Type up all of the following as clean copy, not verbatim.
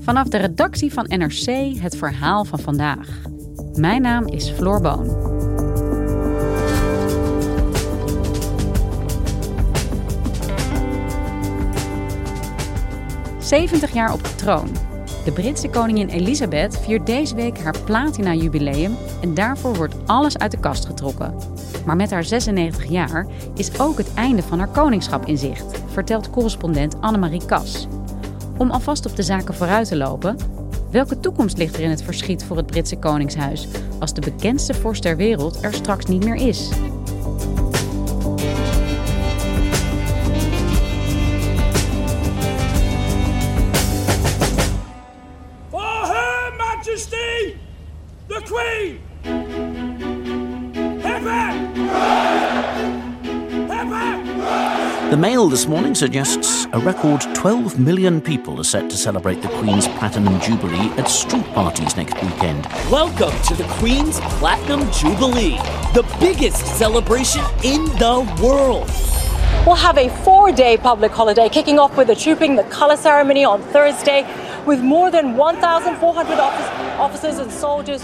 Vanaf de redactie van NRC het verhaal van vandaag. Mijn naam is Floor Boon. ...70 jaar op de troon. De Britse koningin Elizabeth viert deze week haar platina-jubileum... en daarvoor wordt alles uit de kast getrokken. Maar met haar 96 jaar is ook het einde van haar koningschap in zicht... vertelt correspondent Annemarie Kas. Om alvast op de zaken vooruit te lopen... welke toekomst ligt er in het verschiet voor het Britse koningshuis... als de bekendste vorst ter wereld er straks niet meer is? The Queen! The Mail this morning suggests a record 12 million people are set to celebrate the Queen's Platinum Jubilee at street parties next weekend. Welcome to the Queen's Platinum Jubilee, the biggest celebration in the world. We'll have a 4-day public holiday, kicking off with the Trooping the Colour ceremony on Thursday, with more than 1,400 officers and soldiers.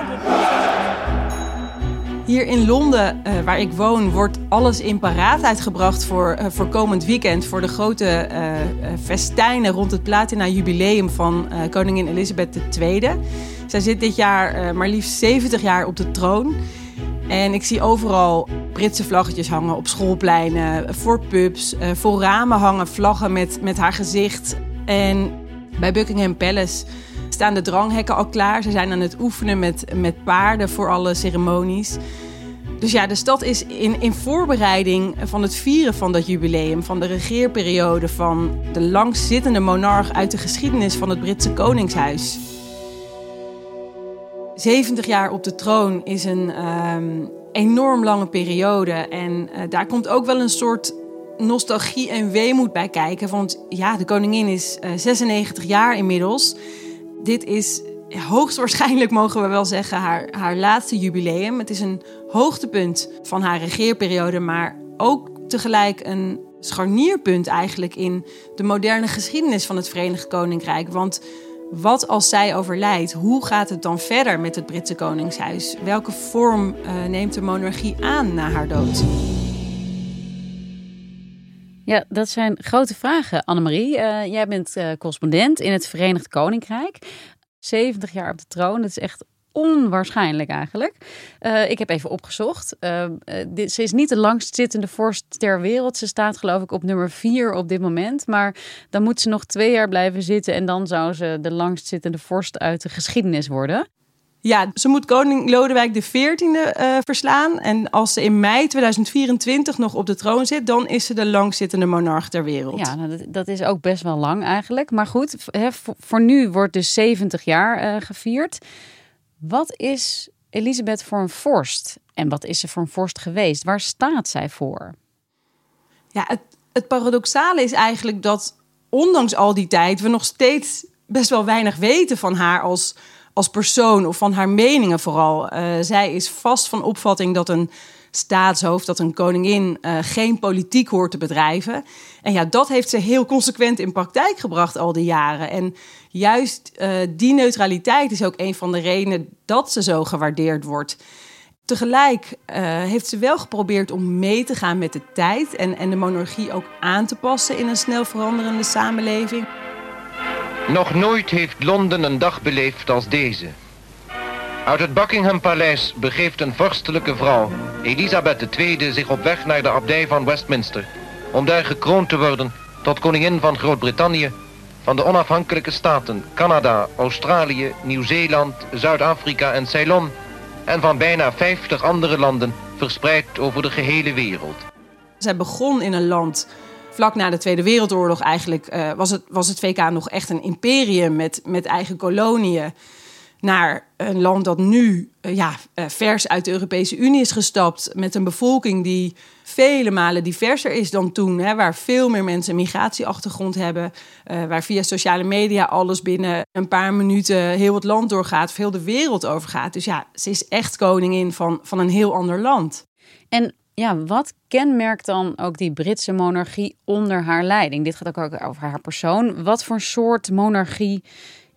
Hier in Londen, waar ik woon, wordt alles in paraatheid gebracht voor komend weekend. Voor de grote festijnen rond het platina-jubileum van koningin Elizabeth II. Zij zit dit jaar maar liefst 70 jaar op de troon. En ik zie overal Britse vlaggetjes hangen op schoolpleinen, voor pubs. Voor ramen hangen vlaggen met haar gezicht. En bij Buckingham Palace staan de dranghekken al klaar. Ze zijn aan het oefenen met paarden voor alle ceremonies. Dus ja, de stad is in voorbereiding van het vieren van dat jubileum... van de regeerperiode van de langstzittende monarch uit de geschiedenis van het Britse Koningshuis. 70 jaar op de troon is een enorm lange periode. En daar komt ook wel een soort nostalgie en weemoed bij kijken. Want ja, de koningin is 96 jaar inmiddels. Dit is hoogstwaarschijnlijk, mogen we wel zeggen, haar laatste jubileum. Het is een hoogtepunt van haar regeerperiode, maar ook tegelijk een scharnierpunt eigenlijk in de moderne geschiedenis van het Verenigd Koninkrijk. Want wat als zij overlijdt? Hoe gaat het dan verder met het Britse Koningshuis? Welke vorm neemt de monarchie aan na haar dood? Ja, dat zijn grote vragen, Annemarie. Jij bent correspondent in het Verenigd Koninkrijk. 70 jaar op de troon, dat is echt onwaarschijnlijk eigenlijk. Ik heb even opgezocht. Ze is niet de langstzittende vorst ter wereld. Ze staat geloof ik op nummer 4 op dit moment. Maar dan moet ze nog 2 jaar blijven zitten... en dan zou ze de langstzittende vorst uit de geschiedenis worden. Ja, ze moet koning Lodewijk XIV verslaan. En als ze in mei 2024 nog op de troon zit... dan is ze de langstzittende monarch ter wereld. Ja, nou, dat is ook best wel lang eigenlijk. Maar goed, voor nu wordt dus 70 jaar gevierd. Wat is Elizabeth voor een vorst? En wat is ze voor een vorst geweest? Waar staat zij voor? Ja, het paradoxale is eigenlijk dat ondanks al die tijd... we nog steeds best wel weinig weten van haar als persoon of van haar meningen vooral. Zij is vast van opvatting dat een staatshoofd, dat een koningin geen politiek hoort te bedrijven. En ja, dat heeft ze heel consequent in praktijk gebracht al die jaren. En juist die neutraliteit is ook een van de redenen dat ze zo gewaardeerd wordt. Tegelijk heeft ze wel geprobeerd om mee te gaan met de tijd en de monarchie ook aan te passen in een snel veranderende samenleving. Nog nooit heeft Londen een dag beleefd als deze. Uit het Buckingham Paleis begeeft een vorstelijke vrouw, Elisabeth II, zich op weg naar de abdij van Westminster, om daar gekroond te worden tot koningin van Groot-Brittannië, van de onafhankelijke staten Canada, Australië, Nieuw-Zeeland, Zuid-Afrika en Ceylon en van bijna 50 andere landen verspreid over de gehele wereld. Zij begon in een land vlak na de Tweede Wereldoorlog eigenlijk, was het VK nog echt een imperium met eigen koloniën, naar een land dat nu vers uit de Europese Unie is gestapt, met een bevolking die vele malen diverser is dan toen, waar veel meer mensen een migratieachtergrond hebben, waar via sociale media alles binnen een paar minuten heel het land doorgaat, heel de wereld overgaat. Dus ja, ze is echt koningin van een heel ander land. En ja, wat kenmerkt dan ook die Britse monarchie onder haar leiding? Dit gaat ook over haar persoon. Wat voor soort monarchie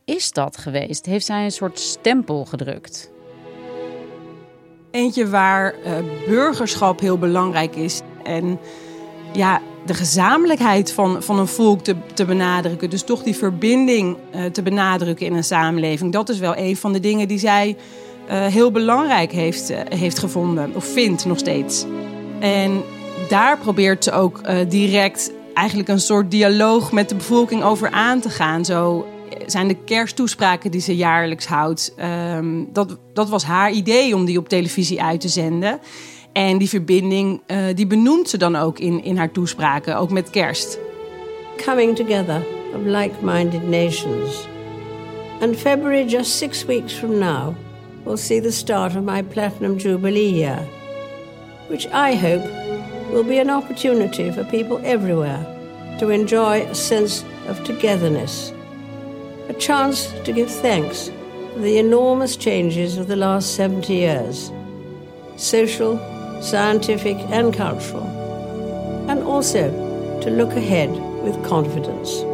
is dat geweest? Heeft zij een soort stempel gedrukt? Eentje waar burgerschap heel belangrijk is. En ja, de gezamenlijkheid van een volk te benadrukken. Dus toch die verbinding te benadrukken in een samenleving. Dat is wel een van de dingen die zij heel belangrijk heeft gevonden. Of vindt nog steeds. En daar probeert ze ook direct eigenlijk een soort dialoog met de bevolking over aan te gaan. Zo zijn de kersttoespraken die ze jaarlijks houdt. Dat was haar idee om die op televisie uit te zenden. En die verbinding die benoemt ze dan ook in haar toespraken, ook met kerst. Coming together of like-minded nations. And February, just 6 weeks from now, will see the start of my Platinum Jubilee year, which I hope will be an opportunity for people everywhere to enjoy a sense of togetherness. A chance to give thanks for the enormous changes of the last 70 years. Social, scientific and cultural. And also to look ahead with confidence.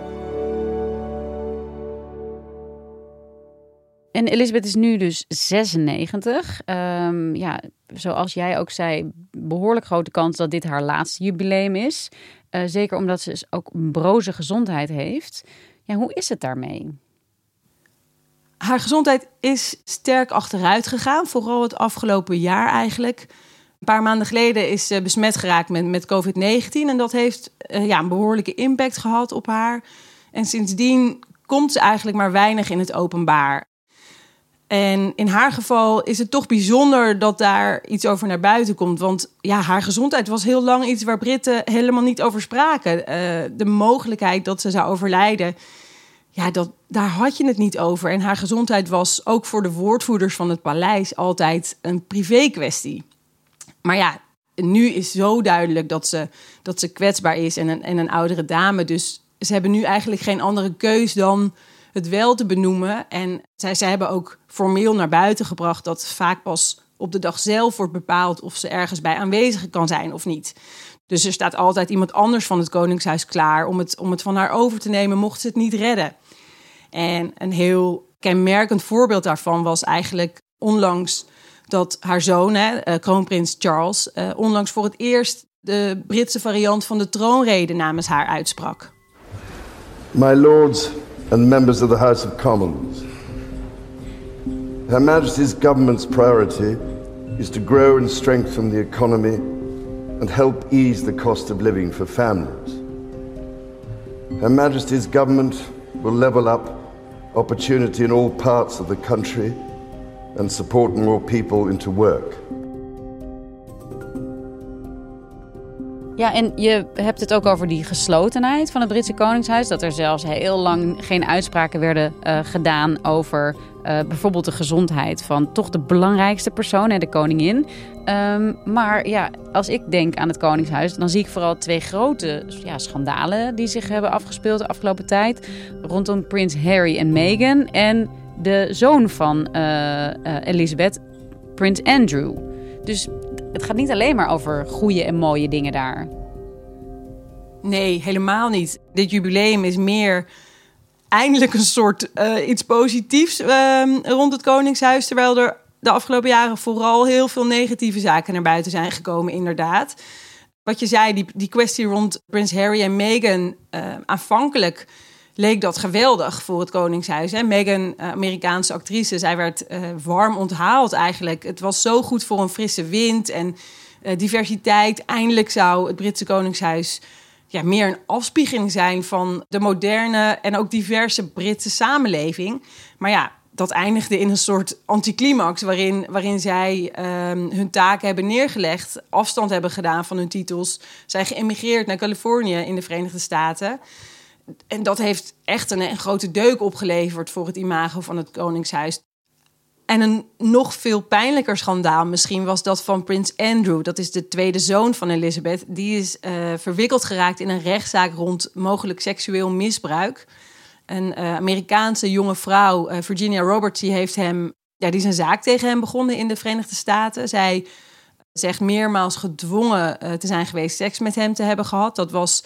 En Elizabeth is nu dus 96. Zoals jij ook zei, behoorlijk grote kans dat dit haar laatste jubileum is. Zeker omdat ze dus ook een broze gezondheid heeft. Ja, hoe is het daarmee? Haar gezondheid is sterk achteruit gegaan, vooral het afgelopen jaar eigenlijk. Een paar maanden geleden is ze besmet geraakt met COVID-19 en dat heeft een behoorlijke impact gehad op haar. En sindsdien komt ze eigenlijk maar weinig in het openbaar. En in haar geval is het toch bijzonder dat daar iets over naar buiten komt. Want ja, haar gezondheid was heel lang iets waar Britten helemaal niet over spraken. De mogelijkheid dat ze zou overlijden, daar had je het niet over. En haar gezondheid was ook voor de woordvoerders van het paleis altijd een privé-kwestie. Maar ja, nu is zo duidelijk dat ze kwetsbaar is en een oudere dame. Dus ze hebben nu eigenlijk geen andere keus dan het wel te benoemen. En zij hebben ook formeel naar buiten gebracht dat vaak pas op de dag zelf wordt bepaald of ze ergens bij aanwezig kan zijn of niet. Dus er staat altijd iemand anders van het Koningshuis klaar om het van haar over te nemen mocht ze het niet redden. En een heel kenmerkend voorbeeld daarvan was eigenlijk onlangs dat haar zoon, kroonprins Charles, onlangs voor het eerst de Britse variant van de troonrede namens haar uitsprak. My lords and members of the House of Commons, Her Majesty's government's priority is to grow and strengthen the economy and help ease the cost of living for families. Her Majesty's government will level up opportunity in all parts of the country and support more people into work. Ja, en je hebt het ook over die geslotenheid van het Britse Koningshuis. Dat er zelfs heel lang geen uitspraken werden gedaan over bijvoorbeeld de gezondheid van toch de belangrijkste persoon, de koningin. Maar ja, als ik denk aan het Koningshuis, dan zie ik vooral 2 grote schandalen die zich hebben afgespeeld de afgelopen tijd. Rondom prins Harry en Meghan en de zoon van Elizabeth, prins Andrew. Dus het gaat niet alleen maar over goede en mooie dingen daar. Nee, helemaal niet. Dit jubileum is meer eindelijk een soort iets positiefs rond het Koningshuis. Terwijl er de afgelopen jaren vooral heel veel negatieve zaken naar buiten zijn gekomen, inderdaad. Wat je zei, die kwestie rond prins Harry en Meghan, aanvankelijk leek dat geweldig voor het Koningshuis. Hè? Meghan, Amerikaanse actrice, zij werd warm onthaald eigenlijk. Het was zo goed voor een frisse wind en diversiteit. Eindelijk zou het Britse Koningshuis meer een afspiegeling zijn van de moderne en ook diverse Britse samenleving. Maar ja, dat eindigde in een soort anticlimax waarin zij hun taken hebben neergelegd, afstand hebben gedaan van hun titels, zijn geëmigreerd naar Californië in de Verenigde Staten. En dat heeft echt een grote deuk opgeleverd voor het imago van het Koningshuis. En een nog veel pijnlijker schandaal misschien was dat van prins Andrew. Dat is de tweede zoon van Elizabeth. Die is verwikkeld geraakt in een rechtszaak rond mogelijk seksueel misbruik. Een Amerikaanse jonge vrouw, Virginia Roberts, die is een zaak tegen hem begonnen in de Verenigde Staten. Zij zegt meermaals gedwongen te zijn geweest seks met hem te hebben gehad. Dat was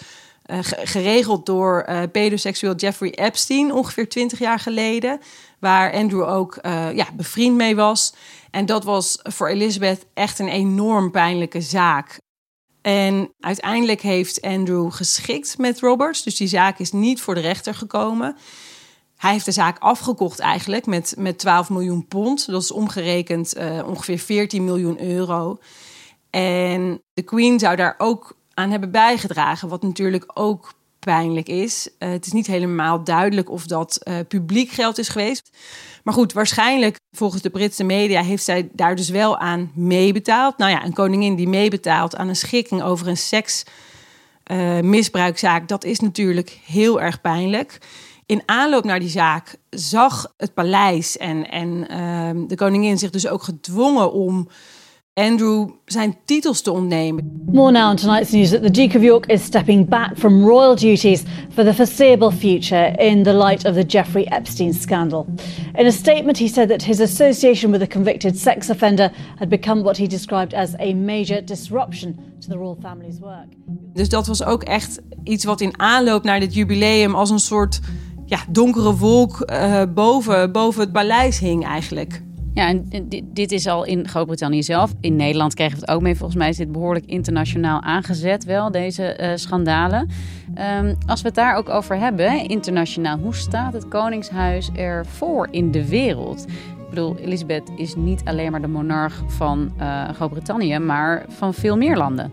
geregeld door pedoseksueel Jeffrey Epstein ongeveer 20 jaar geleden. Waar Andrew ook bevriend mee was. En dat was voor Elizabeth echt een enorm pijnlijke zaak. En uiteindelijk heeft Andrew geschikt met Roberts. Dus die zaak is niet voor de rechter gekomen. Hij heeft de zaak afgekocht eigenlijk met 12 miljoen pond. Dat is omgerekend ongeveer 14 miljoen euro. En de Queen zou daar ook aan hebben bijgedragen, wat natuurlijk ook pijnlijk is. Het is niet helemaal duidelijk of dat publiek geld is geweest. Maar goed, waarschijnlijk volgens de Britse media heeft zij daar dus wel aan meebetaald. Nou ja, een koningin die meebetaalt aan een schikking over een seksmisbruikzaak, dat is natuurlijk heel erg pijnlijk. In aanloop naar die zaak zag het paleis en de koningin zich dus ook gedwongen om Andrew zijn titels te ontnemen. More now on tonight's news that the Duke of York is stepping back from royal duties for the foreseeable future in the light of the Jeffrey Epstein scandal. In a statement he said that his association with a convicted sex offender had become what he described as a major disruption to the royal family's work. Dus dat was ook echt iets wat in aanloop naar dit jubileum als een soort donkere wolk boven het paleis hing eigenlijk. Ja, en dit is al in Groot-Brittannië zelf. In Nederland kregen we het ook mee. Volgens mij is dit behoorlijk internationaal aangezet wel, deze schandalen. Als we het daar ook over hebben, internationaal, hoe staat het Koningshuis ervoor in de wereld? Ik bedoel, Elizabeth is niet alleen maar de monarch van Groot-Brittannië, maar van veel meer landen.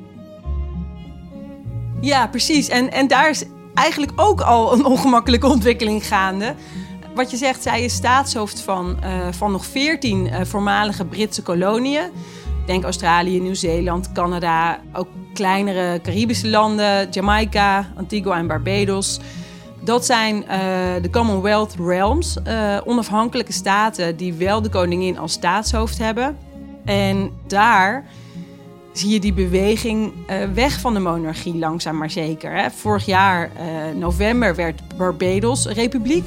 Ja, precies. En daar is eigenlijk ook al een ongemakkelijke ontwikkeling gaande. Wat je zegt, zij is staatshoofd van nog 14 voormalige Britse koloniën. Denk Australië, Nieuw-Zeeland, Canada, ook kleinere Caribische landen, Jamaica, Antigua en Barbados. Dat zijn de Commonwealth Realms, onafhankelijke staten die wel de koningin als staatshoofd hebben. En daar zie je die beweging weg van de monarchie langzaam maar zeker. Hè. Vorig jaar november werd Barbados republiek.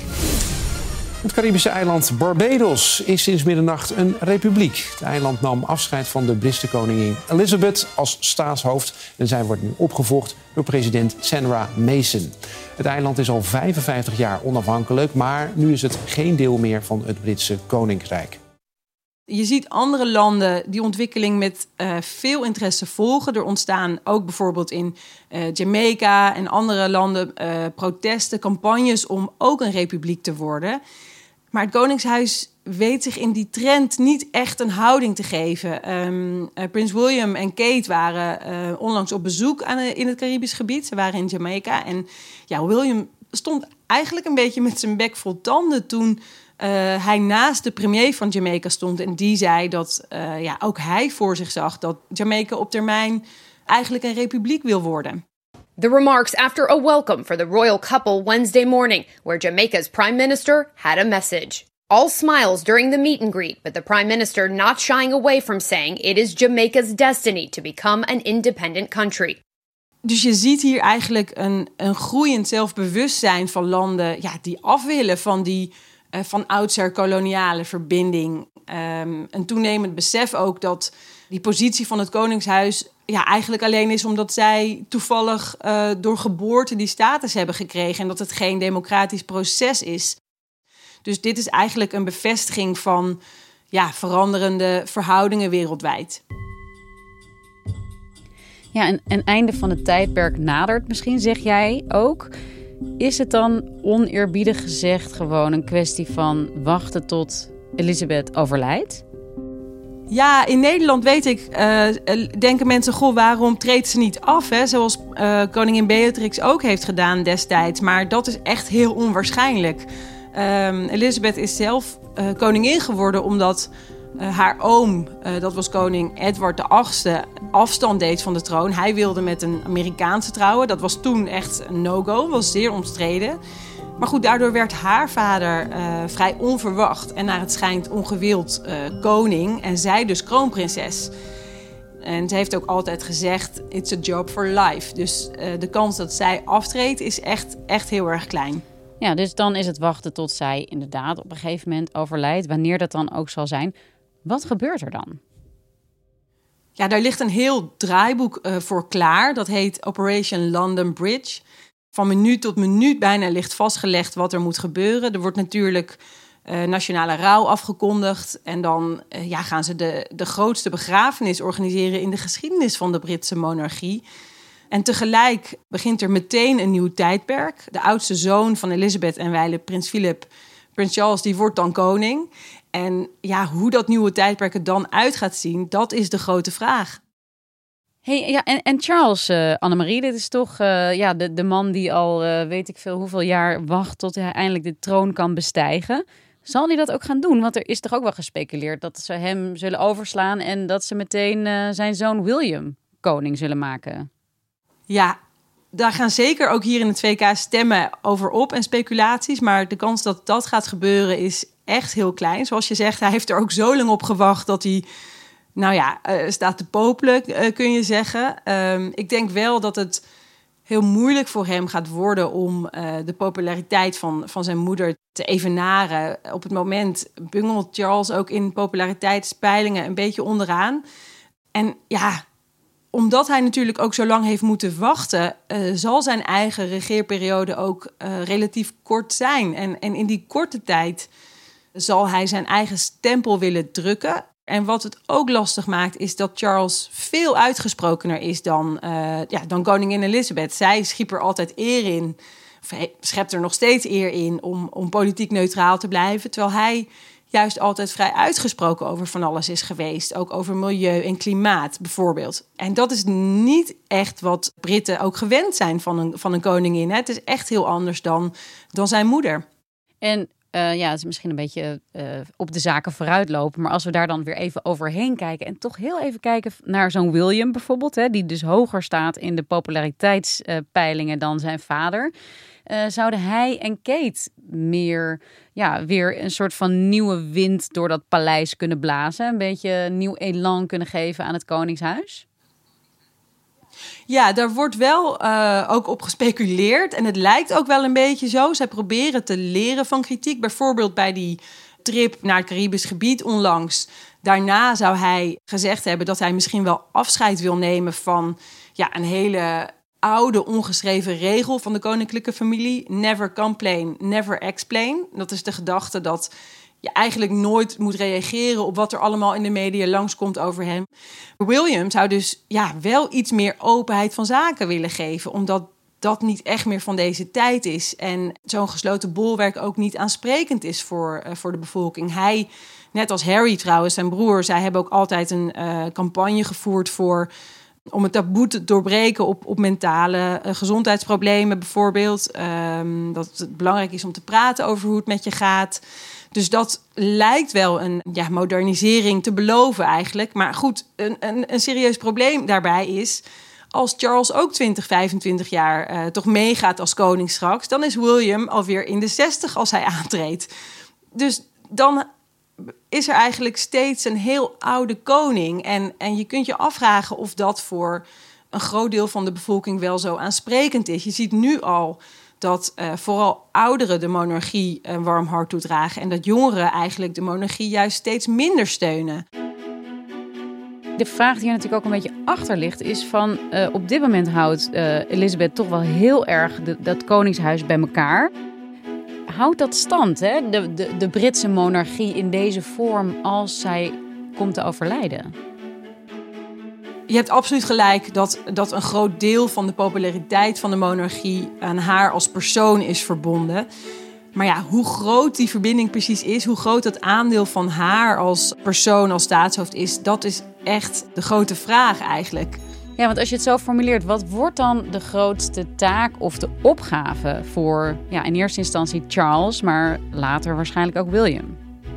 Het Caribische eiland Barbados is sinds middernacht een republiek. Het eiland nam afscheid van de Britse koningin Elizabeth als staatshoofd. En zij wordt nu opgevolgd door president Sandra Mason. Het eiland is al 55 jaar onafhankelijk, maar nu is het geen deel meer van het Britse koninkrijk. Je ziet andere landen die ontwikkeling met veel interesse volgen. Er ontstaan ook bijvoorbeeld in Jamaica en andere landen protesten, campagnes om ook een republiek te worden. Maar het Koningshuis weet zich in die trend niet echt een houding te geven. Prins William en Kate waren onlangs op bezoek in het Caribisch gebied. Ze waren in Jamaica. En ja, William stond eigenlijk een beetje met zijn bek vol tanden toen hij naast de premier van Jamaica stond. En die zei dat ook hij voor zich zag dat Jamaica op termijn eigenlijk een republiek wil worden. The remarks after a welcome for the royal couple Wednesday morning, where Jamaica's prime minister had a message. All smiles during the meet and greet, but the prime minister not shying away from saying it is Jamaica's destiny to become an independent country. Dus je ziet hier eigenlijk een groeiend zelfbewustzijn van landen die af willen van die van oudsher koloniale verbinding. Een toenemend besef ook dat die positie van het Koningshuis eigenlijk alleen is omdat zij toevallig door geboorte die status hebben gekregen en dat het geen democratisch proces is. Dus dit is eigenlijk een bevestiging van veranderende verhoudingen wereldwijd. Ja, een einde van het tijdperk nadert misschien, zeg jij ook. Is het dan oneerbiedig gezegd gewoon een kwestie van wachten tot Elizabeth overlijdt? Ja, in Nederland weet ik, denken mensen, waarom treedt ze niet af? Hè? Zoals koningin Beatrix ook heeft gedaan destijds. Maar dat is echt heel onwaarschijnlijk. Elizabeth is zelf koningin geworden omdat haar oom, dat was koning Edward VIII, afstand deed van de troon. Hij wilde met een Amerikaanse trouwen. Dat was toen echt een no-go, was zeer omstreden. Maar goed, daardoor werd haar vader vrij onverwacht en naar het schijnt ongewild koning en zij dus kroonprinses. En ze heeft ook altijd gezegd, it's a job for life. Dus de kans dat zij aftreedt is echt heel erg klein. Ja, dus dan is het wachten tot zij inderdaad op een gegeven moment overlijdt, wanneer dat dan ook zal zijn. Wat gebeurt er dan? Ja, daar ligt een heel draaiboek voor klaar. Dat heet Operation London Bridge. Van minuut tot minuut bijna ligt vastgelegd wat er moet gebeuren. Er wordt natuurlijk nationale rouw afgekondigd. En dan gaan ze de grootste begrafenis organiseren in de geschiedenis van de Britse monarchie. En tegelijk begint er meteen een nieuw tijdperk. De oudste zoon van Elizabeth en wijle prins Philip, prins Charles, die wordt dan koning. En hoe dat nieuwe tijdperk er dan uit gaat zien, dat is de grote vraag. Hey, en Charles, Annemarie, dit is toch de man die al weet ik veel hoeveel jaar wacht tot hij eindelijk de troon kan bestijgen. Zal hij dat ook gaan doen? Want er is toch ook wel gespeculeerd dat ze hem zullen overslaan en dat ze meteen zijn zoon William koning zullen maken. Ja, daar gaan zeker ook hier in het VK stemmen over op en speculaties. Maar de kans dat dat gaat gebeuren is echt heel klein. Zoals je zegt, hij heeft er ook zo lang op gewacht dat hij staat te popelen, kun je zeggen. Ik denk wel dat het heel moeilijk voor hem gaat worden om de populariteit van zijn moeder te evenaren. Op het moment bungelt Charles ook in populariteitspeilingen een beetje onderaan. En omdat hij natuurlijk ook zo lang heeft moeten wachten, zal zijn eigen regeerperiode ook relatief kort zijn. En in die korte tijd zal hij zijn eigen stempel willen drukken. En wat het ook lastig maakt, is dat Charles veel uitgesprokener is dan koningin Elizabeth. Zij schiep er altijd eer in, schept er nog steeds eer in om politiek neutraal te blijven. Terwijl hij juist altijd vrij uitgesproken over van alles is geweest. Ook over milieu en klimaat bijvoorbeeld. En dat is niet echt wat Britten ook gewend zijn van een koningin. Hè. Het is echt heel anders dan zijn moeder. En het is misschien een beetje op de zaken vooruitlopen. Maar als we daar dan weer even overheen kijken en toch heel even kijken naar zo'n William bijvoorbeeld, hè, die dus hoger staat in de populariteitspeilingen dan zijn vader. Zouden hij en Kate meer weer een soort van nieuwe wind door dat paleis kunnen blazen? Een beetje nieuw elan kunnen geven aan het Koningshuis? Ja, daar wordt wel ook op gespeculeerd. En het lijkt ook wel een beetje zo. Zij proberen te leren van kritiek. Bijvoorbeeld bij die trip naar het Caribisch gebied onlangs. Daarna zou hij gezegd hebben dat hij misschien wel afscheid wil nemen van een hele oude ongeschreven regel van de koninklijke familie. Never complain, never explain. Dat is de gedachte dat je eigenlijk nooit moet reageren op wat er allemaal in de media langskomt over hem. William zou dus wel iets meer openheid van zaken willen geven, omdat dat niet echt meer van deze tijd is. En zo'n gesloten bolwerk ook niet aansprekend is voor de bevolking. Hij, net als Harry trouwens, zijn broer, zij hebben ook altijd een campagne gevoerd om het taboe te doorbreken op mentale gezondheidsproblemen bijvoorbeeld. Dat het belangrijk is om te praten over hoe het met je gaat. Dus dat lijkt wel een modernisering te beloven eigenlijk. Maar goed, een serieus probleem daarbij is, als Charles ook 25 jaar toch meegaat als koning straks, dan is William alweer in de 60 als hij aantreedt. Dus dan is er eigenlijk steeds een heel oude koning. En je kunt je afvragen of dat voor een groot deel van de bevolking wel zo aansprekend is. Je ziet nu al dat vooral ouderen de monarchie een warm hart toedragen en dat jongeren eigenlijk de monarchie juist steeds minder steunen. De vraag die er natuurlijk ook een beetje achter ligt is van op dit moment houdt Elizabeth toch wel heel erg dat koningshuis bij elkaar. Houdt dat stand, hè? De Britse monarchie in deze vorm als zij komt te overlijden? Je hebt absoluut gelijk dat een groot deel van de populariteit van de monarchie aan haar als persoon is verbonden. Maar hoe groot die verbinding precies is, hoe groot het aandeel van haar als persoon, als staatshoofd is, dat is echt de grote vraag eigenlijk. Ja, want als je het zo formuleert, wat wordt dan de grootste taak of de opgave voor in eerste instantie Charles, maar later waarschijnlijk ook William?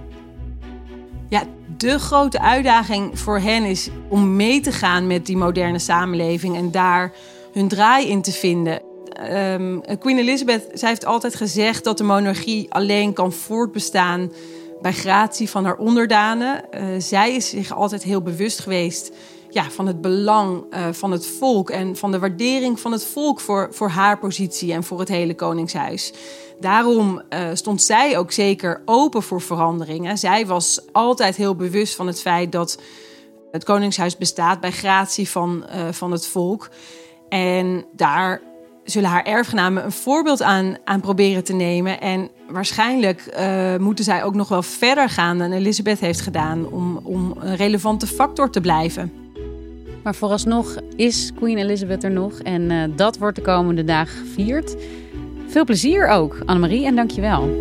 Ja, de grote uitdaging voor hen is om mee te gaan met die moderne samenleving en daar hun draai in te vinden. Queen Elizabeth, zij heeft altijd gezegd dat de monarchie alleen kan voortbestaan bij gratie van haar onderdanen. Zij is zich altijd heel bewust geweest van het belang van het volk en van de waardering van het volk voor haar positie en voor het hele Koningshuis. Daarom stond zij ook zeker open voor veranderingen. Zij was altijd heel bewust van het feit dat het Koningshuis bestaat bij gratie van het volk. En daar zullen haar erfgenamen een voorbeeld aan proberen te nemen. En waarschijnlijk moeten zij ook nog wel verder gaan dan Elizabeth heeft gedaan om een relevante factor te blijven. Maar vooralsnog is Queen Elizabeth er nog en dat wordt de komende dagen gevierd. Veel plezier ook, Annemarie, en dank je wel.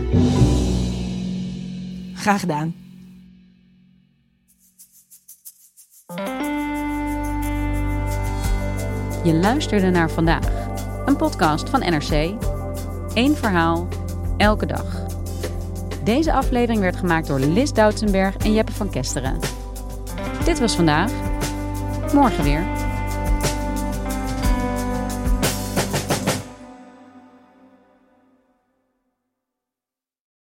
Graag gedaan. Je luisterde naar Vandaag, een podcast van NRC. Eén verhaal, elke dag. Deze aflevering werd gemaakt door Lis Doutsenberg en Jeppe van Kesteren. Dit was Vandaag. Morgen weer.